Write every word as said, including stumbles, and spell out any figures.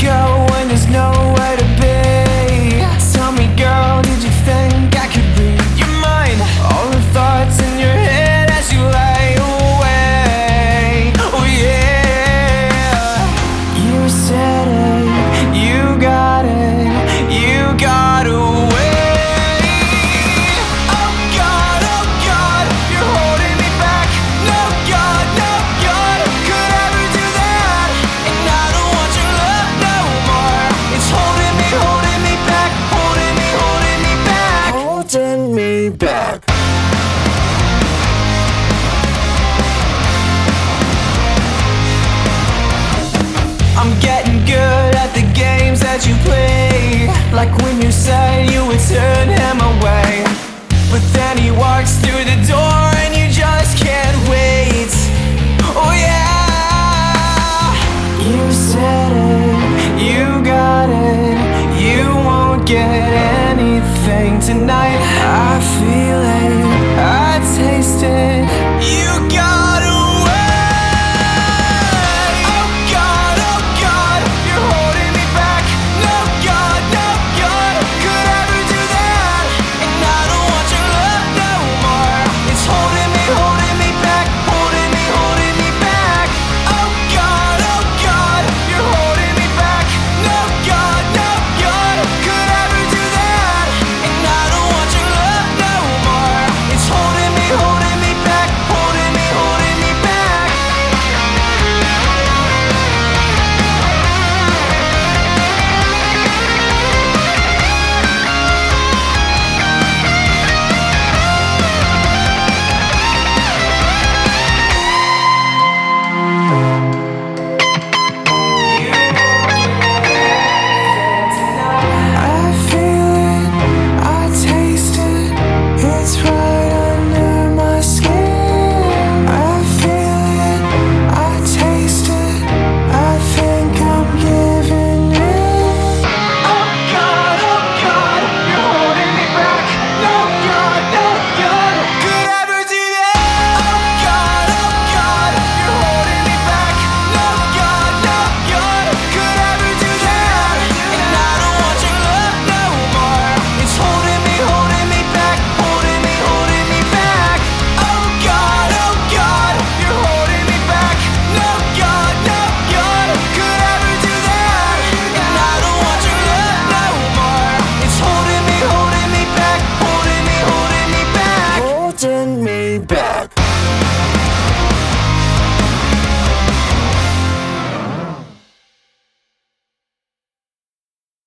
go when there's nowhere to be? Tell me, girl, did you think I could read your mind? All the thoughts in your head as you lay away. Oh yeah. You said it, you got it, you got away. Me back. I'm getting good at the games that you play, like when you said you would turn him away, but then he walks through the door and you just can't wait. Oh yeah. You said it, you got it, you won't get anything tonight. I feel it, I taste it. You got away. Oh God, oh God, you're holding me back. No God, no God could ever do that. And I don't want your love no more. It's holding me, holding me back, holding me, holding me back. Oh God, oh God, you're holding me back. No God, no God could ever do that. And I don't want your love no more. It's holding me, holding me back, holding me, holding me back. I feel it, I taste it, it's right under my skin. I feel it, I taste it, I think I'm giving in. Oh God, oh God, you're holding me back. No God, no God could ever do that. Oh God, oh God, you're holding me back. No God, no God could ever do that. And I don't want your love no more. It's holding me, holding me back, holding me, holding me back. Oh God, oh God, you're holding me back. No God, no God could ever do that. And I don't want your love no more. It's holding me, holding me back, holding me, holding me back, holding me back.